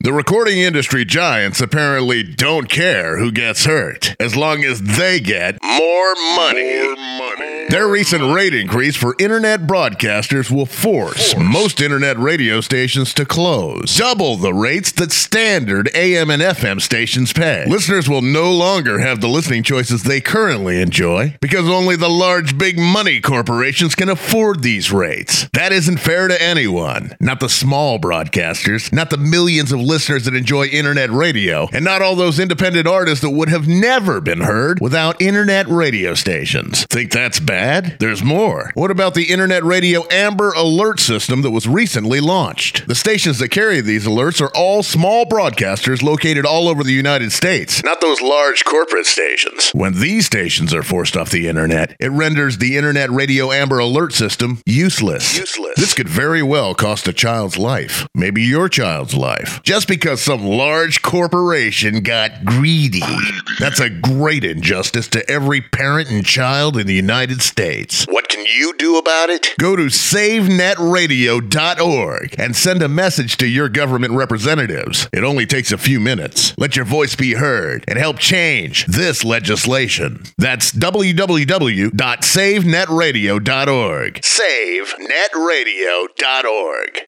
The recording industry giants apparently don't care who gets hurt, as long as they get more money. Their recent rate increase for internet broadcasters will force most internet radio stations to close. Double the rates that standard AM and FM stations pay. Listeners will no longer have the listening choices they currently enjoy because only the large big money corporations can afford these rates. That isn't fair to anyone. Not the small broadcasters, not the millions of listeners that enjoy internet radio, and not all those independent artists that would have never been heard without internet radio stations. Think that's bad? There's more. What about the Internet Radio Amber Alert system that was recently launched? The stations that carry these alerts are all small broadcasters located all over the United States, not those large corporate stations. When these stations are forced off the internet, it renders the Internet Radio Amber Alert system useless. This could very well cost a child's life, maybe your child's life, just because some large corporation got greedy. That's a great injustice to every parent and child in the United States. What can you do about it? Go to SaveNetRadio.org and send a message to your government representatives. It only takes a few minutes. Let your voice be heard and help change this legislation. That's www.SaveNetRadio.org. SaveNetRadio.org.